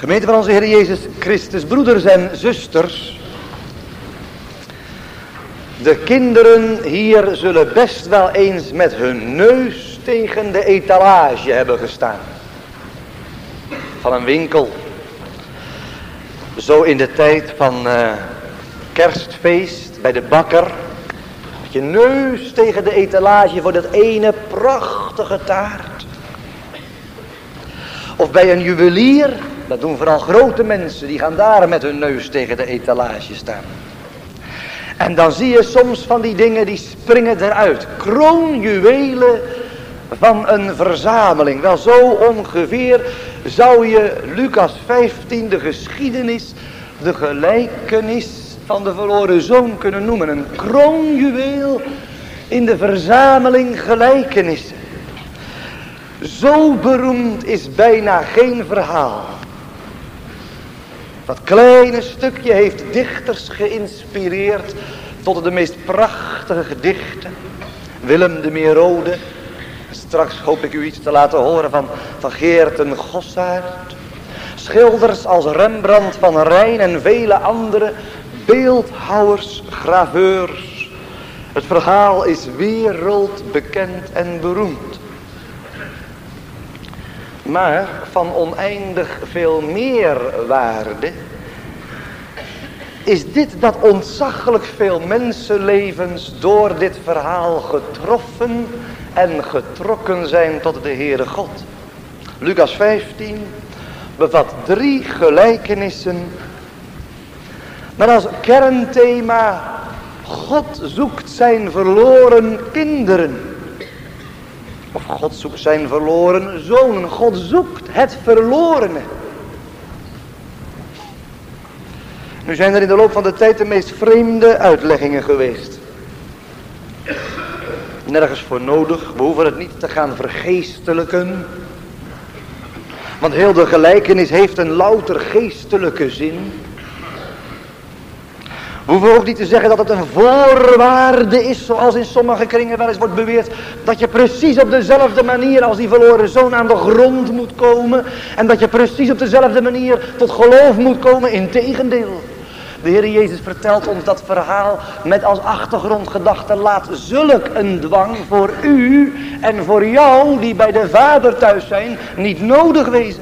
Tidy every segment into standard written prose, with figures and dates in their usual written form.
Gemeente van onze Heer Jezus Christus, broeders en zusters. De kinderen hier zullen best wel eens met hun neus tegen de etalage hebben gestaan. Van een winkel. Zo in de tijd van kerstfeest bij de bakker. Met je neus tegen de etalage voor dat ene prachtige taart. Of bij een juwelier. Dat doen vooral grote mensen. Die gaan daar met hun neus tegen de etalage staan. En dan zie je soms van die dingen die springen eruit. Kroonjuwelen van een verzameling. Wel zo ongeveer zou je Lucas 15 de geschiedenis, de gelijkenis van de verloren zoon kunnen noemen. Een kroonjuweel in de verzameling gelijkenissen. Zo beroemd is bijna geen verhaal. Dat kleine stukje heeft dichters geïnspireerd tot de meest prachtige gedichten. Willem de Meerode. Straks hoop ik u iets te laten horen van Geerten Gossaert. Schilders als Rembrandt van Rijn en vele andere beeldhouwers, graveurs. Het verhaal is wereldbekend en beroemd. Maar van oneindig veel meer waarde is dit dat ontzaglijk veel mensenlevens door dit verhaal getroffen en getrokken zijn tot de Heere God. Lucas 15 bevat 3 gelijkenissen met als kernthema: God zoekt zijn verloren kinderen. Of God zoekt zijn verloren zonen. God zoekt het verlorene. Nu zijn er in de loop van de tijd de meest vreemde uitleggingen geweest. Nergens voor nodig. We hoeven het niet te gaan vergeestelijken. Want heel de gelijkenis heeft een louter geestelijke zin. We hoeven ook niet te zeggen dat het een voorwaarde is, zoals in sommige kringen wel eens wordt beweerd, dat je precies op dezelfde manier als die verloren zoon aan de grond moet komen. En dat je precies op dezelfde manier tot geloof moet komen. Integendeel. De Heer Jezus vertelt ons dat verhaal met als achtergrondgedachte: laat zulk een dwang voor u en voor jou die bij de Vader thuis zijn niet nodig wezen.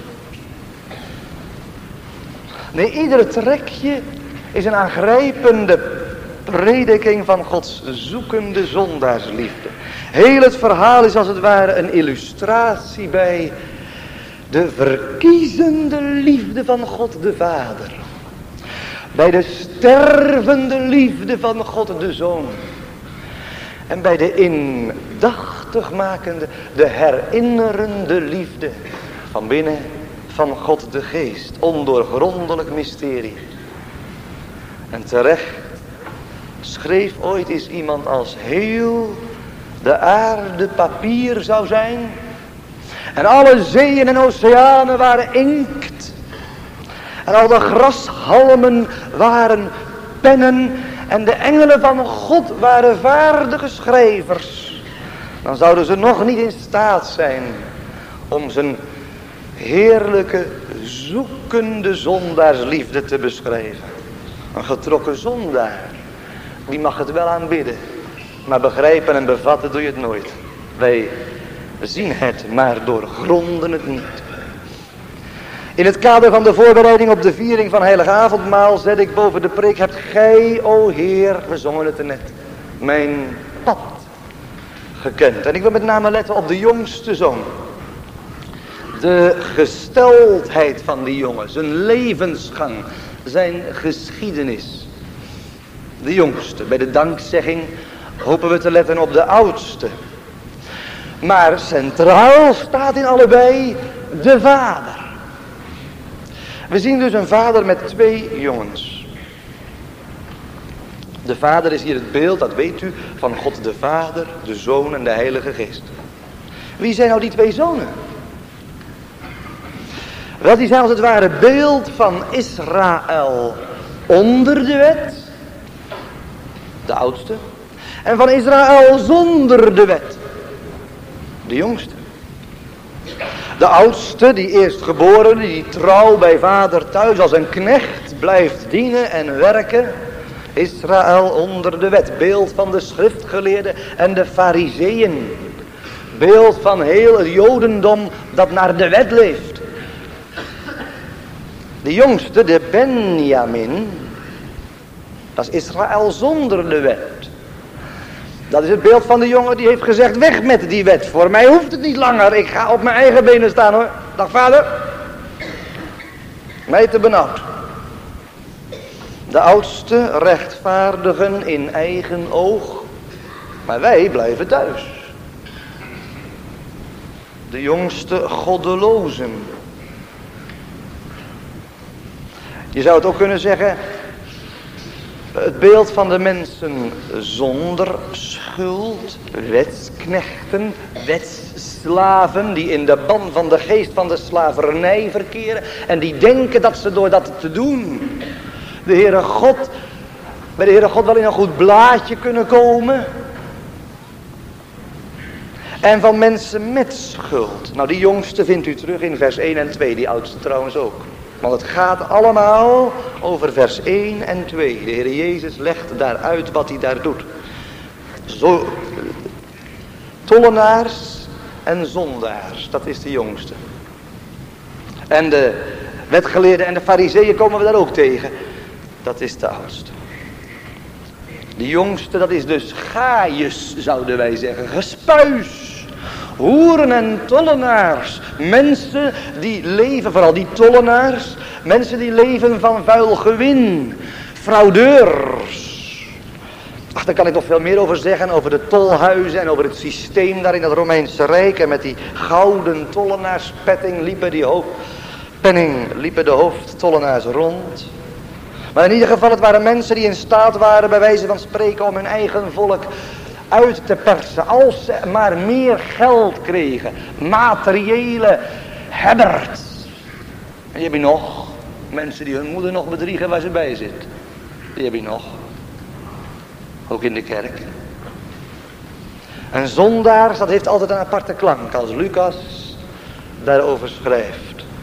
Nee, ieder trekje is een aangrijpende prediking van Gods zoekende zondaarsliefde. Heel het verhaal is als het ware een illustratie bij de verkiezende liefde van God de Vader. Bij de stervende liefde van God de Zoon. En bij de indachtig makende, de herinnerende liefde van binnen van God de Geest. Ondoorgrondelijk mysterie. En terecht schreef ooit eens iemand: als heel de aarde papier zou zijn en alle zeeën en oceanen waren inkt en al de grashalmen waren pennen en de engelen van God waren vaardige schrijvers, dan zouden ze nog niet in staat zijn om zijn heerlijke zoekende zondaarsliefde te beschrijven. Een getrokken zondaar, die mag het wel aanbidden, maar begrijpen en bevatten doe je het nooit. Wij zien het, maar doorgronden het niet. In het kader van de voorbereiding op de viering van Heilig Avondmaal zet ik boven de preek: hebt gij, o Heer, we zongen het er net, mijn pad gekend. En ik wil met name letten op de jongste zoon. De gesteldheid van die jongen, zijn levensgang, zijn geschiedenis. De jongste. Bij de dankzegging hopen we te letten op de oudste. Maar centraal staat in allebei de vader. We zien dus een vader met 2 jongens. De vader is hier het beeld, dat weet u, van God de Vader, de Zoon en de Heilige Geest. Wie zijn nou die 2 zonen? Wel, die zijn als het ware beeld van Israël onder de wet, de oudste, en van Israël zonder de wet, de jongste. De oudste, die eerstgeborene, die trouw bij vader thuis als een knecht blijft dienen en werken. Israël onder de wet, beeld van de schriftgeleerden en de farizeeën. Beeld van heel het jodendom dat naar de wet leeft. De jongste, de Benjamin, dat is Israël zonder de wet. Dat is het beeld van de jongen die heeft gezegd, weg met die wet. Voor mij hoeft het niet langer, ik ga op mijn eigen benen staan hoor. Dag vader. Mij te benauwd. De oudste rechtvaardigen in eigen oog, maar wij blijven thuis. De jongste goddelozen. Je zou het ook kunnen zeggen, het beeld van de mensen zonder schuld, wetsknechten, wetsslaven die in de ban van de geest van de slavernij verkeren en die denken dat ze door dat te doen bij de Heere God wel in een goed blaadje kunnen komen. En van mensen met schuld. Nou, die jongste vindt u terug in vers 1 en 2, die oudste trouwens ook. Want het gaat allemaal over vers 1 en 2. De Heer Jezus legt daaruit wat hij daar doet. Zo, tollenaars en zondaars, dat is de jongste. En de wetgeleerden en de farizeeën komen we daar ook tegen. Dat is de oudste. De jongste, dat is dus Gaius, zouden wij zeggen. Gespuis. Hoeren en tollenaars. Mensen die leven, vooral die tollenaars. Mensen die leven van vuil gewin. Fraudeurs. Ach, daar kan ik nog veel meer over zeggen. Over de tolhuizen en over het systeem daar in het Romeinse Rijk. En met die gouden tollenaarspetting liepen de hoofdtollenaars rond. Maar in ieder geval, het waren mensen die in staat waren, bij wijze van spreken, om hun eigen volk uit te persen. Als ze maar meer geld kregen. Materiële hebbers. En die heb je nog. Mensen die hun moeder nog bedriegen waar ze bij zit. Die heb je nog. Ook in de kerk. En zondaars, dat heeft altijd een aparte klank. Als Lucas daarover schrijft.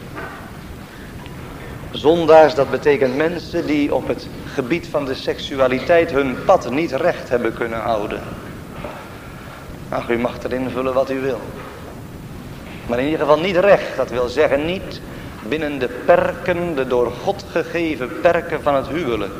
Zondaars, dat betekent mensen die op het gebied van de seksualiteit hun pad niet recht hebben kunnen houden. Ach, u mag erin vullen wat u wil. Maar in ieder geval niet recht, dat wil zeggen niet binnen de perken, de door God gegeven perken van het huwelijk.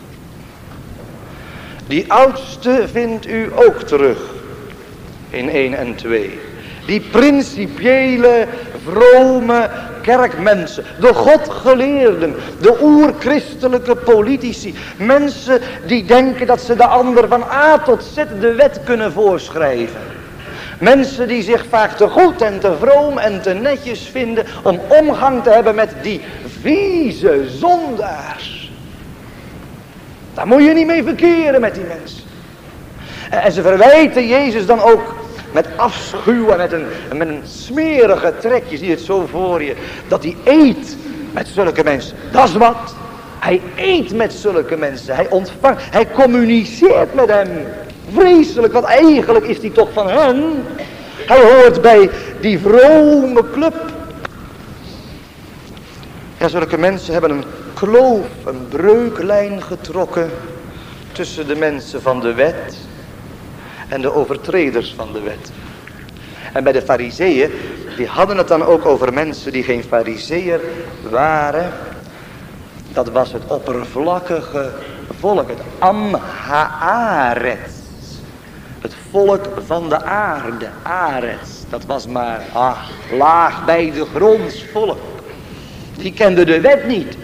Die oudste vindt u ook terug in 1 en 2. Die principiële, vrome kerkmensen, de godgeleerden, de oerchristelijke politici. Mensen die denken dat ze de ander van A tot Z de wet kunnen voorschrijven. Mensen die zich vaak te goed en te vroom en te netjes vinden om omgang te hebben met die vieze zondaars. Daar moet je niet mee verkeren met die mensen. En ze verwijten Jezus dan ook met afschuw en met een smerige trek. Je ziet het zo voor je. Dat hij eet met zulke mensen. Dat is wat. Hij eet met zulke mensen. Hij ontvangt. Hij communiceert met hem. Vreselijk. Want eigenlijk is hij toch van hen. Hij hoort bij die vrome club. Ja, zulke mensen hebben een kloof, een breuklijn getrokken tussen de mensen van de wet en de overtreders van de wet. En bij de farizeeën, die hadden het dan ook over mensen die geen farizeeër waren. Dat was het oppervlakkige volk, het Am-Haaretz. Het volk van de aarde, Aretz. Dat was maar laag bij de gronds volk. Die kende de wet niet.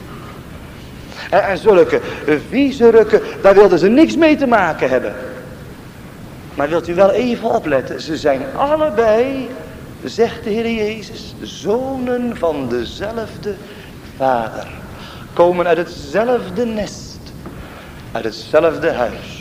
En zulke viezerukken, daar wilden ze niks mee te maken hebben. Maar wilt u wel even opletten, ze zijn allebei, zegt de Heer Jezus, zonen van dezelfde Vader. Komen uit hetzelfde nest, uit hetzelfde huis.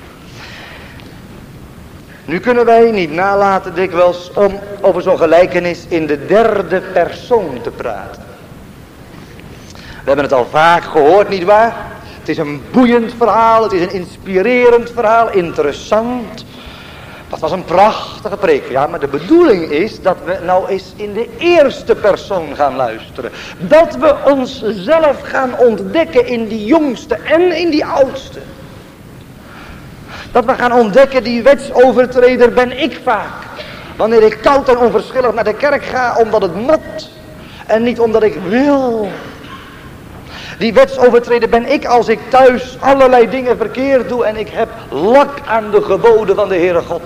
Nu kunnen wij niet nalaten dikwijls om over zo'n gelijkenis in de derde persoon te praten. We hebben het al vaak gehoord, nietwaar? Het is een boeiend verhaal, het is een inspirerend verhaal, interessant. Dat was een prachtige preek. Ja, maar de bedoeling is dat we nou eens in de eerste persoon gaan luisteren. Dat we onszelf gaan ontdekken in die jongste en in die oudste. Dat we gaan ontdekken, die wetsovertreder ben ik vaak. Wanneer ik koud en onverschillig naar de kerk ga omdat het moet. En niet omdat ik wil. Die wetsovertreder ben ik als ik thuis allerlei dingen verkeerd doe. En ik heb lak aan de geboden van de Heere God.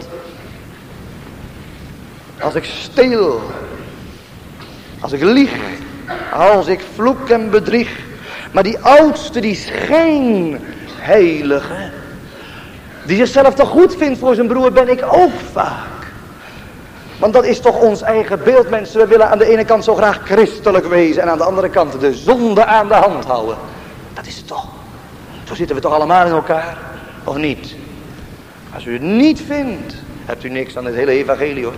Als ik steel. Als ik lieg. Als ik vloek en bedrieg. Maar die oudste, die schijnheilige. Die zichzelf toch goed vindt voor zijn broer, ben ik ook vaak. Want dat is toch ons eigen beeld, mensen. We willen aan de ene kant zo graag christelijk wezen. En aan de andere kant de zonde aan de hand houden. Dat is het toch. Zo zitten we toch allemaal in elkaar. Of niet? Als u het niet vindt, hebt u niks aan het hele evangelie hoor.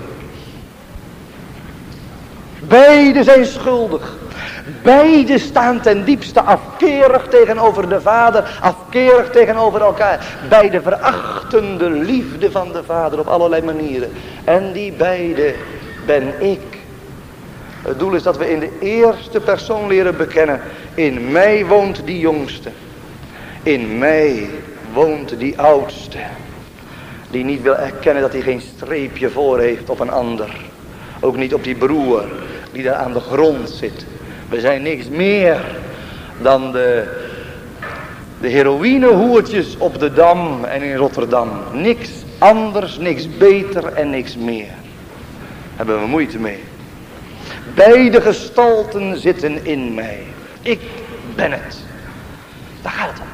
Beiden zijn schuldig. Beiden staan ten diepste afkerig tegenover de Vader. Afkerig tegenover elkaar. Beiden verachten de liefde van de Vader op allerlei manieren. En die beide ben ik. Het doel is dat we in de eerste persoon leren bekennen. In mij woont die jongste. In mij woont die oudste. Die niet wil erkennen dat hij geen streepje voor heeft op een ander. Ook niet op die broer die daar aan de grond zit. We zijn niks meer dan de heroïnehoertjes op de Dam en in Rotterdam. Niks anders, niks beter en niks meer. Daar hebben we moeite mee. Beide gestalten zitten in mij. Ik ben het. Daar gaat het om.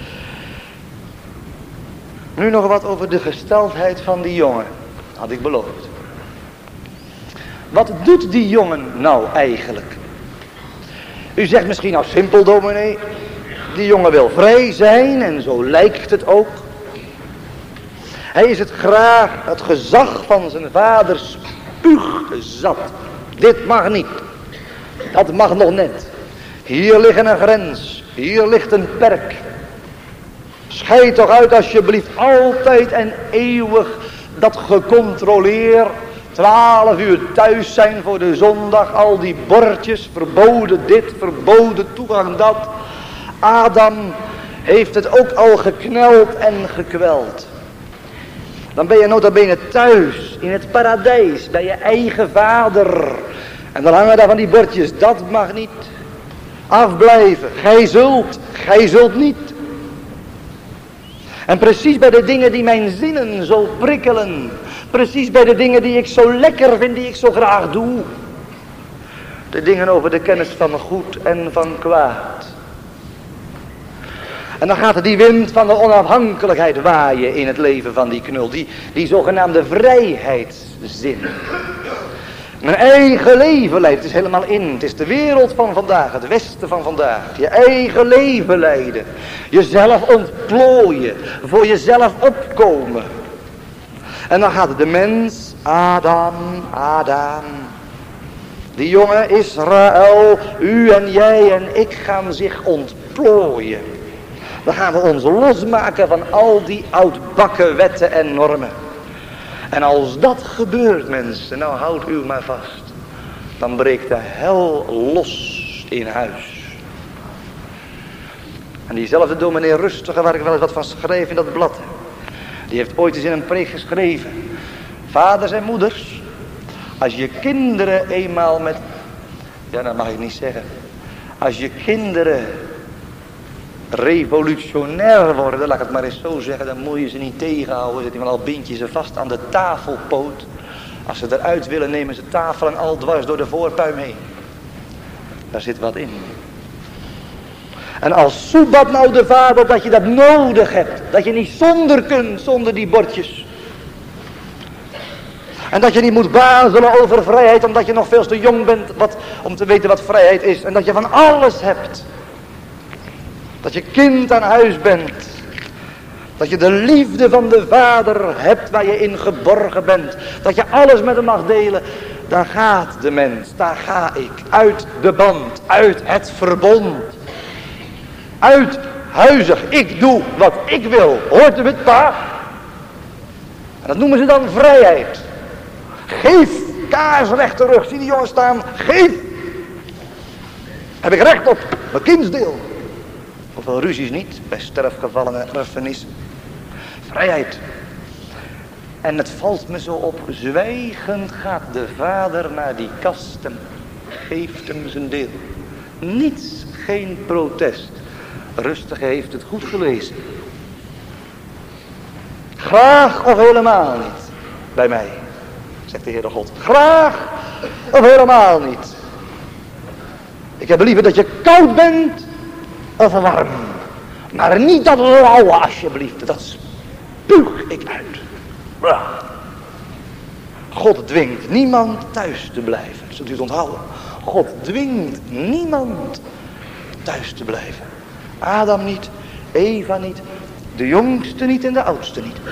Nu nog wat over de gesteldheid van die jongen. Had ik beloofd. Wat doet die jongen nou eigenlijk? U zegt misschien nou simpel dominee. Die jongen wil vrij zijn en zo lijkt het ook. Hij is het graag het gezag van zijn vader spuugzat. Dit mag niet. Dat mag nog net. Hier ligt een grens. Hier ligt een perk. Scheid toch uit alsjeblieft altijd en eeuwig dat gecontroleer. 12 uur thuis zijn voor de zondag. Al die bordjes. Verboden dit, verboden toegang dat. Adam heeft het ook al gekneld en gekweld. Dan ben je nota bene thuis in het paradijs bij je eigen vader. En dan hangen daar van die bordjes. Dat mag niet. Afblijven. Gij zult niet. En precies bij de dingen die mijn zinnen zo prikkelen. Precies bij de dingen die ik zo lekker vind, die ik zo graag doe. De dingen over de kennis van goed en van kwaad. En dan gaat er die wind van de onafhankelijkheid waaien in het leven van die knul. Die zogenaamde vrijheidszin. Mijn eigen leven leidt, het is helemaal in. Het is de wereld van vandaag, het westen van vandaag. Je eigen leven leiden. Jezelf ontplooien. Voor jezelf opkomen. En dan gaat de mens, Adam. Die jongen Israël, u en jij en ik gaan zich ontplooien. Dan gaan we ons losmaken van al die oudbakken wetten en normen. En als dat gebeurt mensen, nou houdt u maar vast. Dan breekt de hel los in huis. En diezelfde dominee Rustige, waar ik wel eens wat van schreef in dat blad. Die heeft ooit eens in een preek geschreven. Vaders en moeders, als je kinderen eenmaal met... Ja, dat mag ik niet zeggen. Als je kinderen revolutionair worden, laat ik het maar eens zo zeggen, dan moet je ze niet tegenhouden. Want al bind je ze vast aan de tafelpoot. Als ze eruit willen, nemen ze tafel en al dwars door de voorpuim heen. Daar zit wat in. En als soebat nou de vader dat je dat nodig hebt. Dat je niet zonder kunt, zonder die bordjes. En dat je niet moet bazelen over vrijheid, omdat je nog veel te jong bent om te weten wat vrijheid is. En dat je van alles hebt. Dat je kind aan huis bent. Dat je de liefde van de vader hebt waar je in geborgen bent. Dat je alles met hem mag delen. Daar gaat de mens, daar ga ik. Uit de band, uit het verbond. Uit huizig, ik doe wat ik wil. Hoort u het, pa? En dat noemen ze dan vrijheid. Geef, kaarsrecht terug. Zie die jongen staan, geef. Heb ik recht op, mijn kindsdeel. Hoeveel ruzies niet, bij sterfgevallen en erfenis. Vrijheid. En het valt me zo op, zwijgend gaat de vader naar die kast en geeft hem zijn deel. Niets, geen protest. Rustig heeft het goed gelezen. Graag of helemaal niet, bij mij, zegt de Heere God. Graag of helemaal niet. Ik heb liever dat je koud bent of warm. Maar niet dat lauwe alsjeblieft, dat spuug ik uit. God dwingt niemand thuis te blijven. Zult u het onthouden? God dwingt niemand thuis te blijven. Adam niet, Eva niet, de jongste niet en de oudste niet.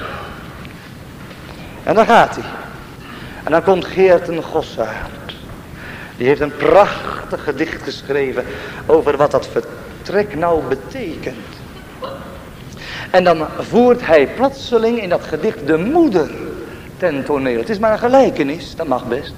En dan gaat hij. En dan komt Geerten Gossaert. Die heeft een prachtig gedicht geschreven over wat dat vertrek nou betekent. En dan voert hij plotseling in dat gedicht de moeder ten toneel. Het is maar een gelijkenis, dat mag best.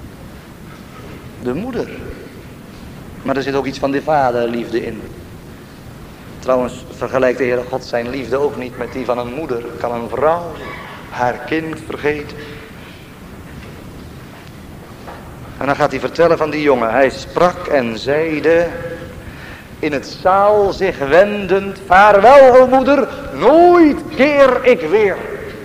De moeder. Maar er zit ook iets van de vaderliefde in. Trouwens vergelijkt de Heere God zijn liefde ook niet met die van een moeder. Kan een vrouw haar kind vergeten? En dan gaat hij vertellen van die jongen. Hij sprak en zeide, in het zaal zich wendend, vaarwel o moeder, nooit keer ik weer.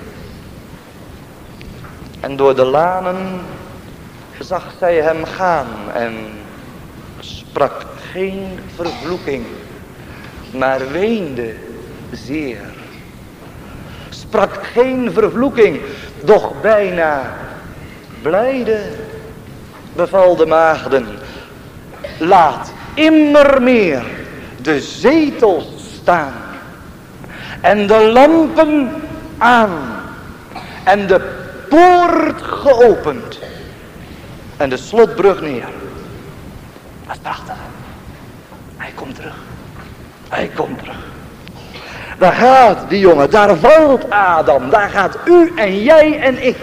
En door de lanen zag zij hem gaan en sprak geen vervloeking, maar weende zeer. Sprak geen vervloeking, doch bijna blijde beval de maagden. Laat immer meer de zetels staan en de lampen aan en de poort geopend en de slotbrug neer. Dat is prachtig. Hij komt terug. Hij komt terug. Daar gaat die jongen, daar valt Adam, daar gaat u en jij en ik.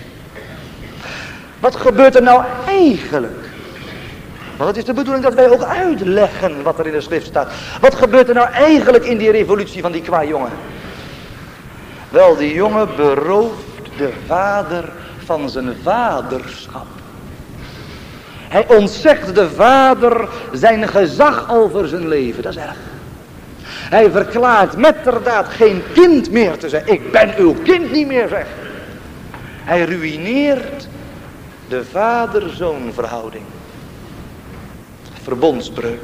Wat gebeurt er nou eigenlijk? Want het is de bedoeling dat wij ook uitleggen wat er in de schrift staat. Wat gebeurt er nou eigenlijk in die revolutie van die kwajongen? Wel, die jongen berooft de vader van zijn vaderschap. Hij ontzegt de vader zijn gezag over zijn leven. Dat is erg. Hij verklaart metterdaad geen kind meer te zijn. Ik ben uw kind niet meer, zeg. Hij ruïneert de vader-zoon verhouding. Verbondsbreuk.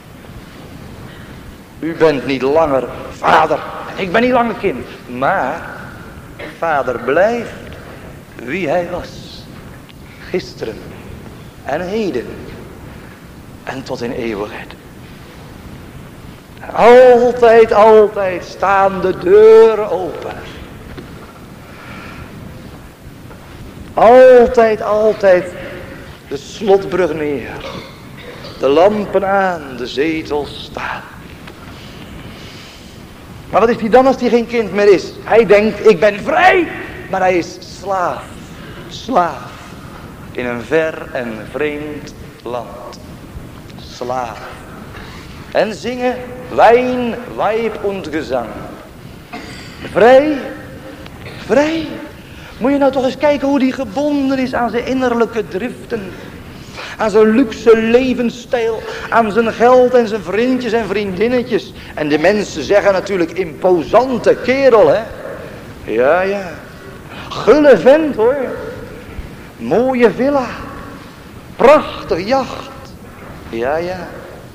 U bent niet langer vader. Ik ben niet langer kind. Maar vader blijft wie hij was. Gisteren en heden. En tot in eeuwigheid. Altijd, altijd staan de deuren open. Altijd, altijd de slotbrug neer. De lampen aan, de zetels staan. Maar wat is hij dan als hij geen kind meer is? Hij denkt, ik ben vrij. Maar hij is slaaf. Slaaf. In een ver en vreemd land. Slaaf. En zingen Wein, Weib und Gesang. Vrij. Vrij. Moet je nou toch eens kijken hoe die gebonden is aan zijn innerlijke driften. Aan zijn luxe levensstijl. Aan zijn geld en zijn vriendjes en vriendinnetjes. En de mensen zeggen natuurlijk imposante kerel, hè. Ja, ja. Gulle vent, hoor. Mooie villa. Prachtig jacht. Ja, ja.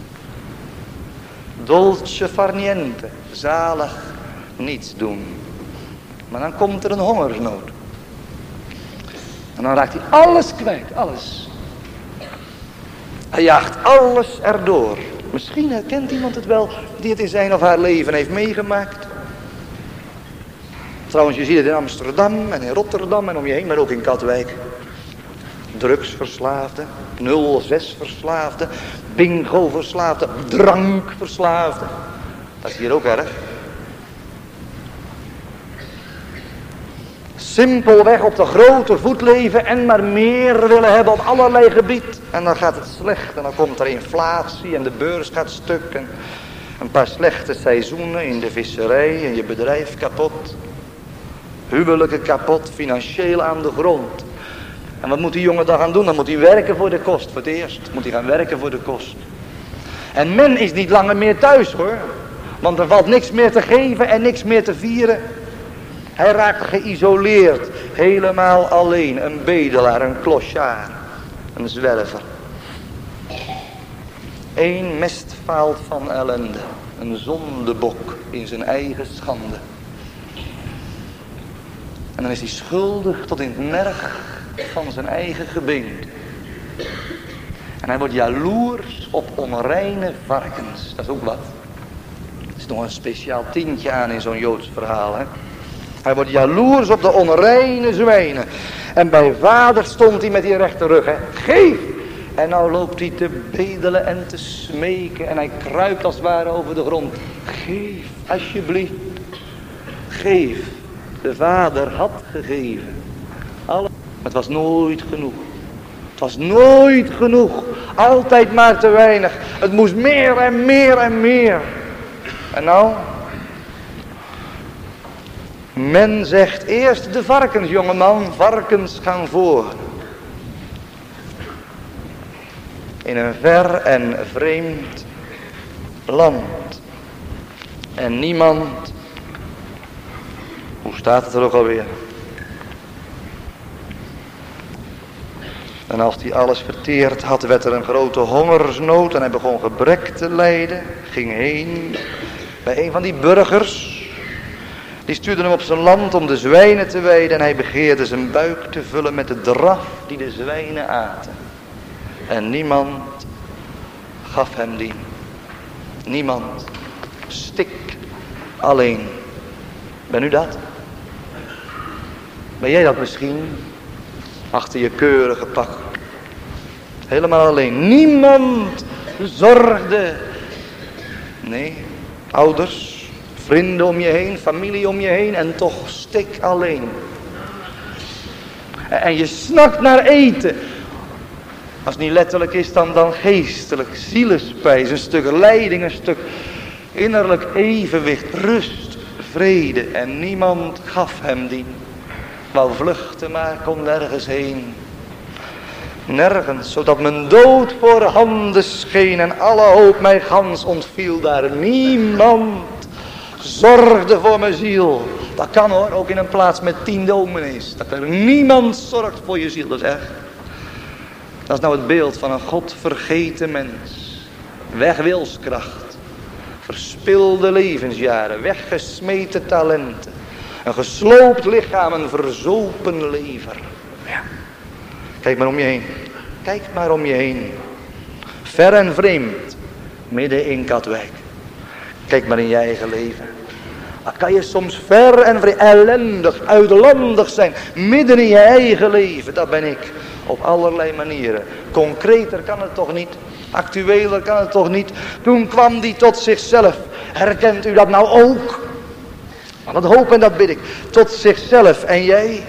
Dolce far niente. Zalig niets doen. Maar dan komt er een hongersnood. En dan raakt hij alles kwijt. Alles. Hij jaagt alles erdoor. Misschien herkent iemand het wel die het in zijn of haar leven heeft meegemaakt. Trouwens, je ziet het in Amsterdam en in Rotterdam en om je heen, maar ook in Katwijk. Drugsverslaafden, 06-verslaafden, bingo-verslaafden, drankverslaafden. Dat is hier ook erg. simpelweg op de grote voet leven en maar meer willen hebben op allerlei gebied. En dan gaat het slecht en dan komt er inflatie en de beurs gaat stuk. En een paar slechte seizoenen in de visserij en je bedrijf kapot. Huwelijken kapot, financieel aan de grond. En wat moet die jongen dan gaan doen? Dan moet hij werken voor de kost. Voor het eerst moet hij gaan werken voor de kost. En men is niet langer meer thuis hoor. Want er valt niks meer te geven en niks meer te vieren. Hij raakt geïsoleerd. Helemaal alleen. Een bedelaar, een klosjaar. Een zwerver. Eén mestvaalt van ellende. Een zondebok in zijn eigen schande. En dan is hij schuldig tot in het merg van zijn eigen gebeente. En hij wordt jaloers op onreine varkens. Dat is ook wat. Er is nog een speciaal tintje aan in zo'n Joods verhaal. Hè? Hij wordt jaloers op de onreine zwijnen. En bij vader stond hij met die rechte rug. Hè? Geef! En nou loopt hij te bedelen en te smeken. En hij kruipt als het ware over de grond. Geef, alsjeblieft. Geef. De vader had gegeven. Maar het was nooit genoeg. Het was nooit genoeg. Altijd maar te weinig. Het moest meer en meer en meer. En nou? Men zegt eerst de varkens, jongeman. Varkens gaan voor. In een ver en vreemd land. En niemand... Hoe staat het er ook alweer? En als hij alles verteerd had, werd er een grote hongersnood en hij begon gebrek te lijden. Ging heen bij een van die burgers. Die stuurde hem op zijn land om de zwijnen te weiden en hij begeerde zijn buik te vullen met de draf die de zwijnen aten. En niemand gaf hem die. Niemand. Stik alleen. Ben u dat? Ben jij dat misschien? Achter je keurige pak. Helemaal alleen. Niemand zorgde. Nee, ouders, vrienden om je heen, familie om je heen en toch stik alleen. En je snakt naar eten. Als het niet letterlijk is, dan geestelijk. Zielespijs, een stuk leiding, een stuk innerlijk evenwicht, rust, vrede. En niemand gaf hem die. Wou vluchten, maar kon nergens heen. Nergens, zodat mijn dood voor handen scheen en alle hoop mij gans ontviel daar. Niemand zorgde voor mijn ziel. Dat kan hoor, ook in een plaats met 10 dominees. Dat er niemand zorgt voor je ziel, dat is echt. Dat is nou het beeld van een God vergeten mens. Wegwilskracht. Verspilde levensjaren, weggesmeten talenten. Een gesloopt lichaam, een verzopen lever. Ja. Kijk maar om je heen. Kijk maar om je heen. Ver en vreemd. Midden in Katwijk. Kijk maar in je eigen leven. Dan kan je soms ver en vreemd, ellendig, uitlandig zijn. Midden in je eigen leven. Dat ben ik. Op allerlei manieren. Concreter kan het toch niet. Actueler kan het toch niet. Toen kwam die tot zichzelf. Herkent u dat nou ook? Dat hoop en dat bid ik. Tot zichzelf. En jij?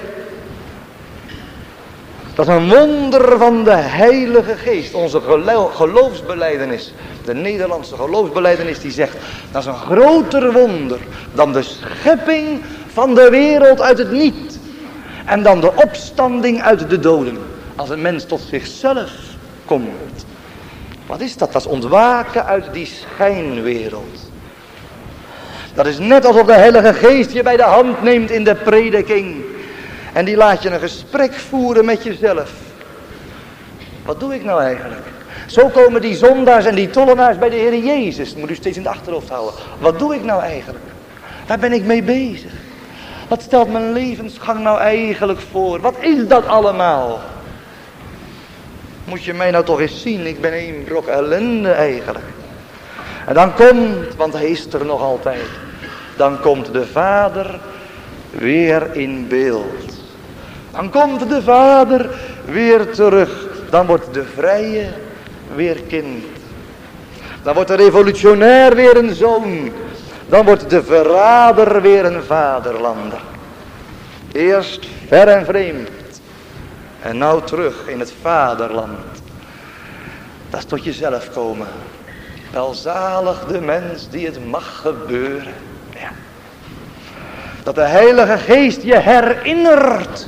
Dat is een wonder van de Heilige Geest. Onze geloofsbelijdenis. De Nederlandse geloofsbelijdenis die zegt. Dat is een groter wonder. Dan de schepping van de wereld uit het niet. En dan de opstanding uit de doden. Als een mens tot zichzelf komt. Wat is dat? Dat is ontwaken uit die schijnwereld. Dat is net alsof de Heilige Geest je bij de hand neemt in de prediking. En die laat je een gesprek voeren met jezelf. Wat doe ik nou eigenlijk? Zo komen die zondaars en die tollenaars bij de Heer Jezus. Dat moet u steeds in het achterhoofd houden. Wat doe ik nou eigenlijk? Waar ben ik mee bezig? Wat stelt mijn levensgang nou eigenlijk voor? Wat is dat allemaal? Moet je mij nou toch eens zien? Ik ben een brok ellende eigenlijk. En dan komt, want hij is er nog altijd. Dan komt de Vader weer in beeld. Dan komt de Vader weer terug. Dan wordt de vrije weer kind. Dan wordt de revolutionair weer een zoon. Dan wordt de verrader weer een vaderlander. Eerst ver en vreemd. En nou terug in het vaderland. Dat is tot jezelf komen. Welzalig de mens die het mag gebeuren. Ja. Dat de Heilige Geest je herinnert.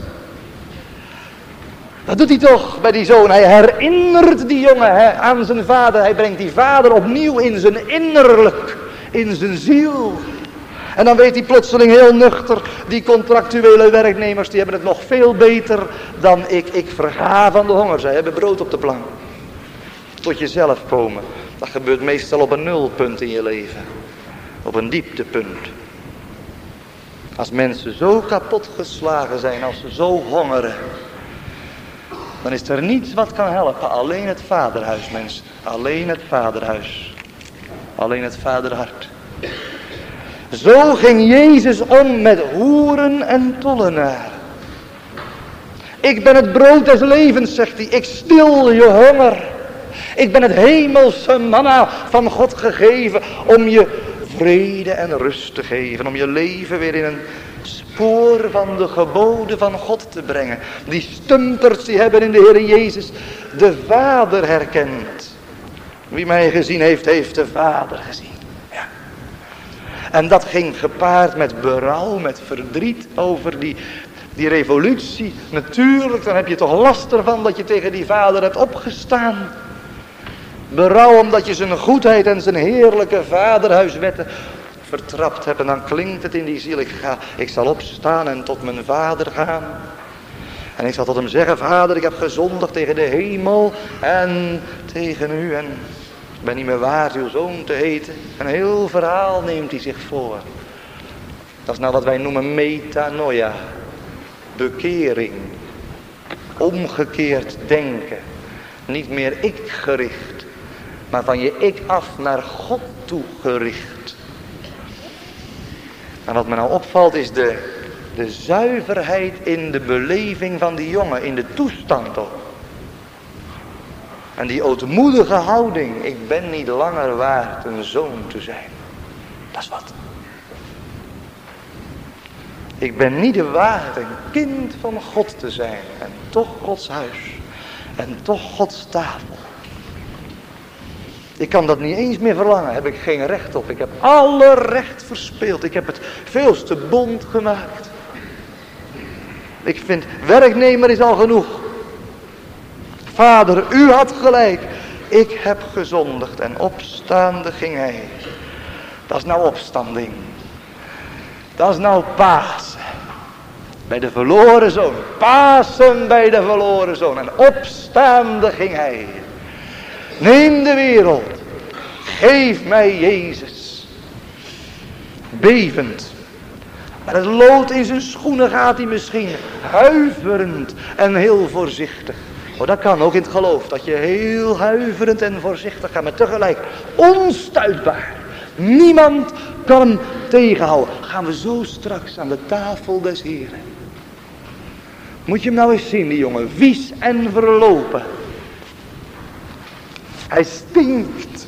Dat doet hij toch bij die zoon. Hij herinnert die jongen aan zijn vader. Hij brengt die vader opnieuw in zijn innerlijk. In zijn ziel. En dan weet hij plotseling heel nuchter. Die contractuele werknemers die hebben het nog veel beter dan ik. Ik verga van de honger. Zij hebben brood op de plank. Tot jezelf komen. Dat gebeurt meestal op een nulpunt in je leven. Op een dieptepunt. Als mensen zo kapot geslagen zijn. Als ze zo hongeren. Dan is er niets wat kan helpen. Alleen het vaderhuis, mensen. Alleen het vaderhuis. Alleen het vaderhart. Zo ging Jezus om met hoeren en tollenaren. Ik ben het brood des levens, zegt hij. Ik stil je honger. Ik ben het hemelse manna van God gegeven om je vrede en rust te geven. Om je leven weer in een spoor van de geboden van God te brengen. Die stumpers die hebben in de Heer Jezus de Vader herkend. Wie mij gezien heeft, heeft de Vader gezien. Ja. En dat ging gepaard met berouw, met verdriet over die revolutie. Natuurlijk, dan heb je toch last ervan dat je tegen die Vader hebt opgestaan. Berouw omdat je zijn goedheid en zijn heerlijke vaderhuiswetten vertrapt hebt. En dan klinkt het in die ziel. Ik zal opstaan en tot mijn vader gaan. En ik zal tot hem zeggen, Vader, ik heb gezondigd tegen de hemel en tegen u. En ik ben niet meer waard uw zoon te heten. Een heel verhaal neemt hij zich voor. Dat is nou wat wij noemen metanoia. Bekering. Omgekeerd denken. Niet meer ik gericht. Maar van je ik af naar God toe gericht. En wat me nou opvalt is de zuiverheid in de beleving van die jongen. In de toestand ook. En die ootmoedige houding. Ik ben niet langer waard een zoon te zijn. Dat is wat. Ik ben niet waard een kind van God te zijn. En toch Gods huis. En toch Gods tafel. Ik kan dat niet eens meer verlangen. Heb ik geen recht op. Ik heb alle recht verspeeld. Ik heb het veelste bond gemaakt. Ik vind werknemer is al genoeg. Vader, u had gelijk. Ik heb gezondigd. En opstaande ging hij. Dat is nou opstanding. Dat is nou Pasen. Bij de verloren zoon. Pasen bij de verloren zoon. En opstaande ging hij. Neem de wereld. Geef mij Jezus. Bevend. Met het lood in zijn schoenen gaat hij misschien. Huiverend en heel voorzichtig. Oh, dat kan ook in het geloof. Dat je heel huiverend en voorzichtig gaat. Maar tegelijk onstuitbaar. Niemand kan hem tegenhouden. Gaan we zo straks aan de tafel des Heren. Moet je hem nou eens zien, die jongen. Vies en verlopen. Hij stinkt.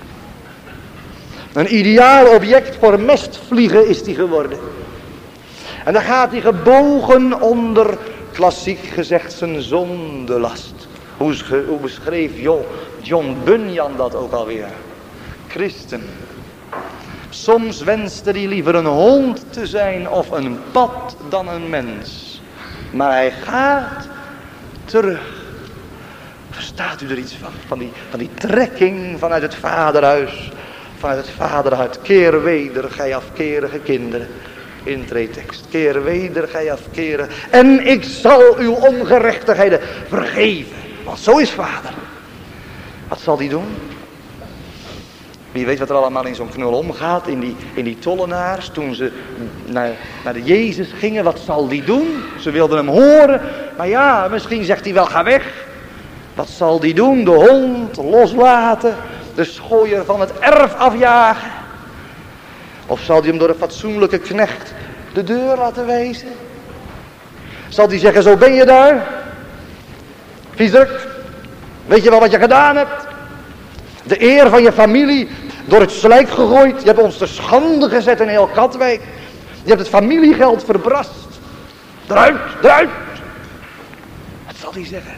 Een ideaal object voor mestvliegen is hij geworden. En dan gaat hij gebogen onder, klassiek gezegd, zijn zondelast. Hoe beschreef John Bunyan dat ook alweer? Christen. Soms wenste hij liever een hond te zijn of een pad dan een mens. Maar hij gaat terug. Verstaat u er iets van? Van die trekking vanuit het vaderhuis. Vanuit het vaderhart. Keer weder, gij afkerige kinderen. Intreetekst. Keer weder, gij afkeren. En ik zal uw ongerechtigheden vergeven. Want zo is vader. Wat zal die doen? Wie weet wat er allemaal in zo'n knul omgaat. In die tollenaars. Toen ze naar de Jezus gingen. Wat zal die doen? Ze wilden hem horen. Maar ja, misschien zegt hij wel, ga weg. Wat zal die doen? De hond loslaten. De schooier van het erf afjagen. Of zal die hem door een fatsoenlijke knecht de deur laten wijzen? Zal die zeggen, zo ben je daar? Viezerik, weet je wel wat je gedaan hebt? De eer van je familie door het slijk gegooid. Je hebt ons te schande gezet in heel Katwijk. Je hebt het familiegeld verbrast. Eruit, eruit. Wat zal hij zeggen?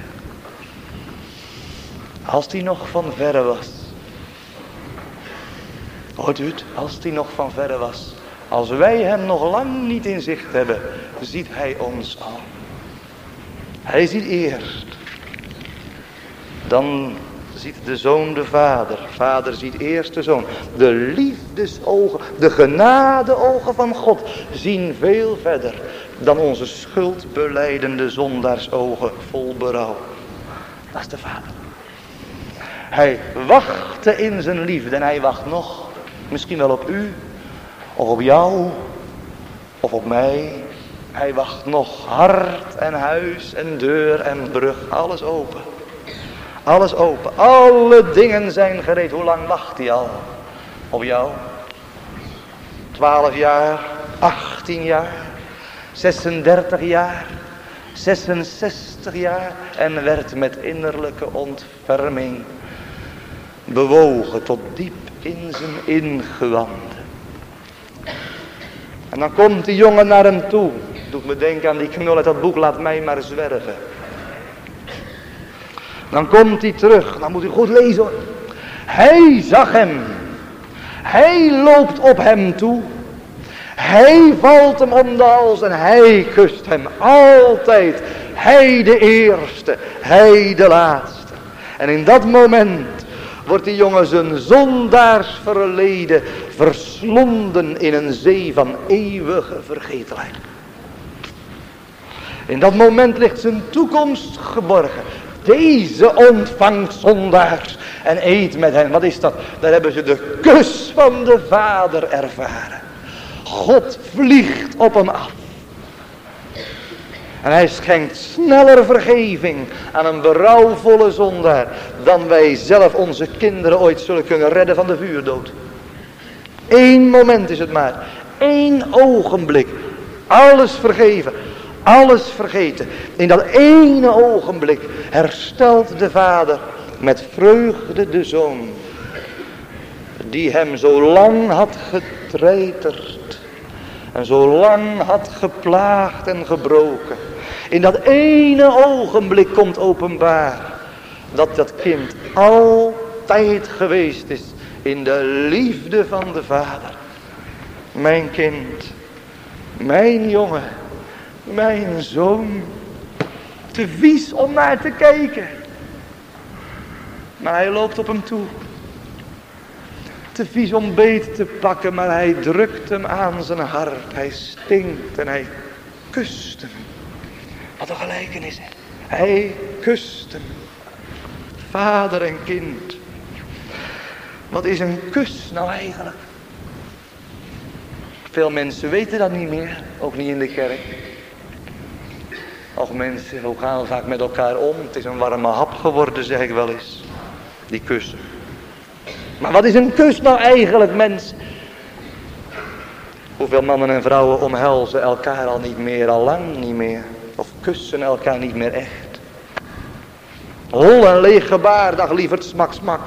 Als hij nog van verre was. Hoort u het? Als hij nog van verre was. Als wij hem nog lang niet in zicht hebben, ziet hij ons al. Hij ziet eerst. Dan ziet de zoon de vader. Vader ziet eerst de zoon. De liefdesogen, de genadeogen van God zien veel verder dan onze schuldbelijdende zondaarsogen vol berouw. Dat is de vader. Hij wachtte in zijn liefde en hij wacht nog. Misschien wel op u, of op jou, of op mij. Hij wacht nog. Hart en huis en deur en brug, alles open. Alles open. Alle dingen zijn gereed. Hoe lang wacht hij al? Op jou? 12 jaar, 18 jaar, 36 jaar, 66 jaar. En werd met innerlijke ontferming bewogen tot diep in zijn ingewanden. En dan komt die jongen naar hem toe. Doet me denken aan die knul uit dat boek, laat mij maar zwerven. Dan komt hij terug, dan moet u goed lezen hoor. Hij zag hem. Hij loopt op hem toe. Hij valt hem om de hals en hij kust hem altijd. Hij de eerste, hij de laatste. En in dat moment wordt die jongen zijn zondaarsverleden verslonden in een zee van eeuwige vergetelheid. In dat moment ligt zijn toekomst geborgen. Deze ontvangt zondaars en eet met hen. Wat is dat? Daar hebben ze de kus van de Vader ervaren. God vliegt op hem af. En hij schenkt sneller vergeving aan een berouwvolle zondaar dan wij zelf onze kinderen ooit zullen kunnen redden van de vuurdood. 1 moment is het maar. 1 ogenblik. Alles vergeven. Alles vergeten. In dat ene ogenblik herstelt de Vader met vreugde de Zoon. Die hem zo lang had getreiterd. En zo lang had geplaagd en gebroken. In dat ene ogenblik komt openbaar. Dat dat kind altijd geweest is. In de liefde van de Vader. Mijn kind. Mijn jongen. Mijn zoon. Te vies om naar te kijken. Maar hij loopt op hem toe. Te vies om beet te pakken, maar hij drukt hem aan zijn hart. Hij stinkt en hij kust hem. Wat een gelijkenis. Hij kust hem. Vader en kind. Wat is een kus nou eigenlijk? Veel mensen weten dat niet meer. Ook niet in de kerk. Och mensen, hoe gaan we vaak met elkaar om? Het is een warme hap geworden, zeg ik wel eens. Die kussen. Maar wat is een kus nou eigenlijk, mensen? Hoeveel mannen en vrouwen omhelzen elkaar al niet meer, al lang niet meer. Of kussen elkaar niet meer echt. Hol en leeg gebaar, dag lieverd, smak, smak.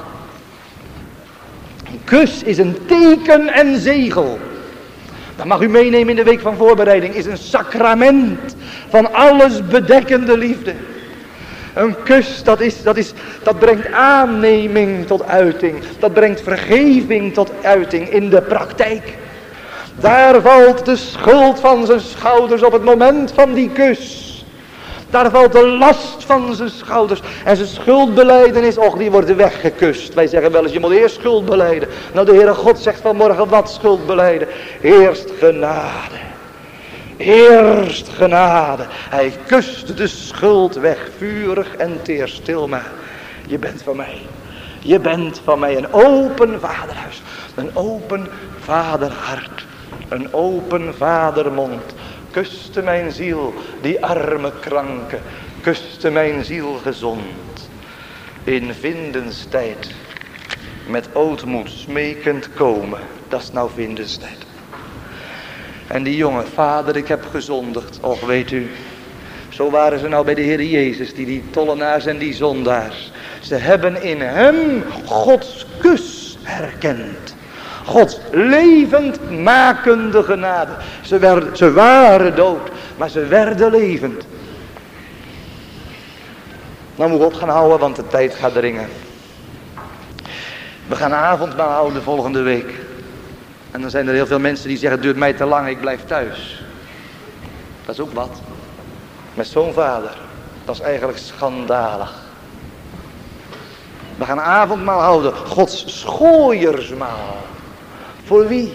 Een kus is een teken en zegel. Dat mag u meenemen in de week van voorbereiding. Is een sacrament van alles bedekkende liefde. Een kus, dat brengt aanneming tot uiting. Dat brengt vergeving tot uiting in de praktijk. Daar valt de schuld van zijn schouders op het moment van die kus. Daar valt de last van zijn schouders. En zijn schuldbelijdenis, och, die wordt weggekust. Wij zeggen wel eens, je moet eerst schuld belijden. Nou, de Heere God zegt vanmorgen, wat schuld belijden? Eerst genade. Eerst genade. Hij kust de schuld weg, vurig en teer, stil maar. Je bent van mij. Je bent van mij een open vaderhuis. Een open vaderhart. Een open vadermond. Kuste mijn ziel, die arme kranke. Kuste mijn ziel gezond. In vindenstijd. Met ootmoed smekend komen. Dat is nou vindenstijd. En die jongen, vader, ik heb gezondigd. Och, weet u, zo waren ze nou bij de Heer Jezus, die tollenaars en die zondaars. Ze hebben in hem Gods kus herkend. Gods levend makende genade. Ze waren dood, Maar ze werden levend. Nou moet ik op gaan houden, want de tijd gaat dringen. We gaan avondmaal houden volgende week. En dan zijn er heel veel mensen die zeggen, het duurt mij te lang, ik blijf thuis. Dat is ook wat. Met zo'n vader. Dat is eigenlijk schandalig. We gaan avondmaal houden. Gods schooiersmaal. Voor wie?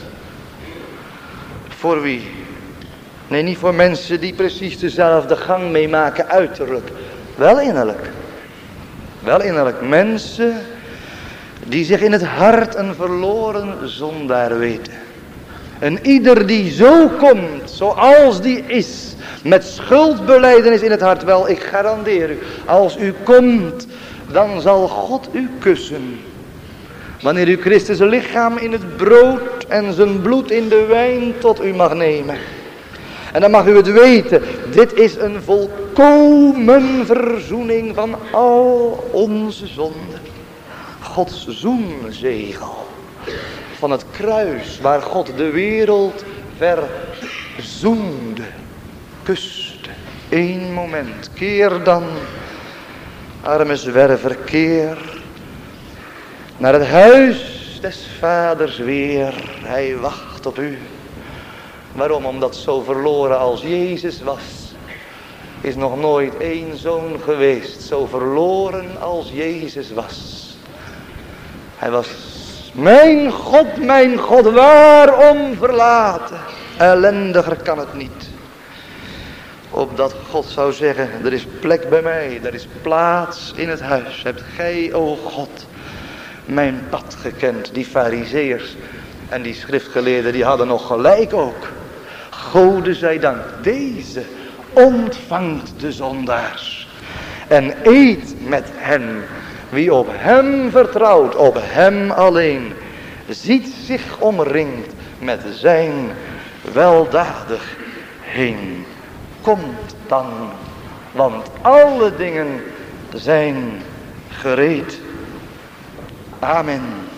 Voor wie? Nee, niet voor mensen die precies dezelfde gang meemaken uiterlijk. Wel innerlijk. Wel innerlijk. Mensen die zich in het hart een verloren zondaar weten. En ieder die zo komt, zoals die is, met schuldbelijdenis in het hart. Wel, ik garandeer u, als u komt, dan zal God u kussen. Wanneer u Christus lichaam in het brood en zijn bloed in de wijn tot u mag nemen. En dan mag u het weten, dit is een volkomen verzoening van al onze zonden. Gods zoenzegel van het kruis waar God de wereld verzoende, kuste. Eén moment, keer dan, arme zwerver, keer naar het huis des vaders weer. Hij wacht op u. Waarom? Omdat zo verloren als Jezus was, is nog nooit één zoon geweest zo verloren als Jezus was. Hij was, mijn God, waarom verlaten? Ellendiger kan het niet. Opdat God zou zeggen, er is plek bij mij, er is plaats in het huis. Hebt gij, o God, mijn pad gekend? Die farizeeërs en die schriftgeleerden, die hadden nog gelijk ook. Gode zij dank, deze ontvangt de zondaars. En eet met hen. Wie op hem vertrouwt, op hem alleen, ziet zich omringd met zijn weldadig heen. Komt dan, want alle dingen zijn gereed. Amen.